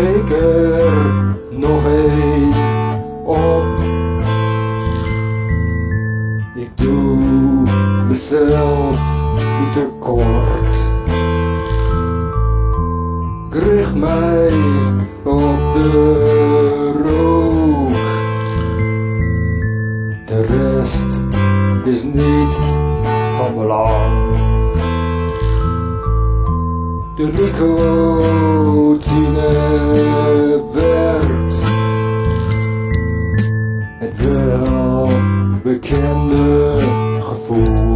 steek er nog één op. Ik doe mezelf niet tekort. Ik richt mij op de rook. De rest is niet van belang. De nicotine werkt. Het welbekende gevoel.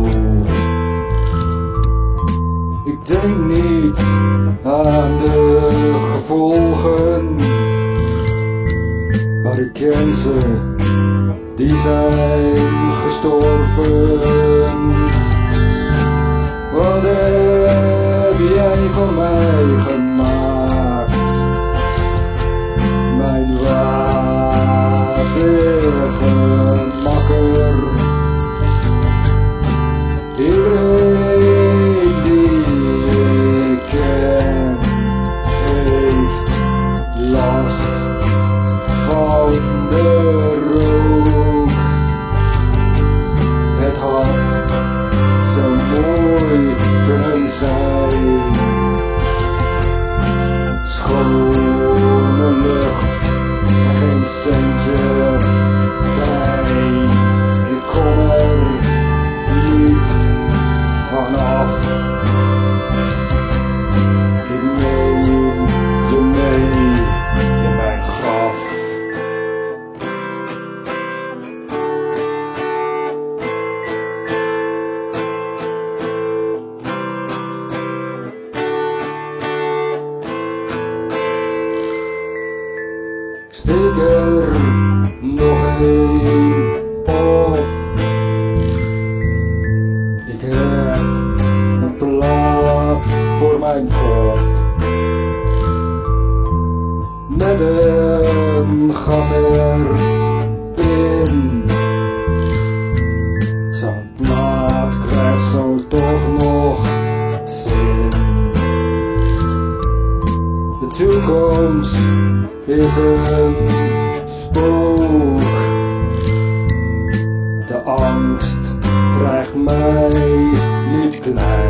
Ik denk niet aan de gevolgen, maar ik ken ze, die zijn gestorven. Wat heb jij van mij gemaakt? Mijn wazige makker. Iedereen die ik ken heeft last van de rook. Het had zo mooi kunnen zijn. Schone lucht en geen centje bij. Ik kom er niet vanaf. Ik neem je mee in mijn graf. Steek er nog één op. Ik heb een plaat voor mijn kop. Met een gat erin. Zo'n plaat krijgt zo toch nog zin. De toekomst is een spook. De angst krijgt mij niet klein.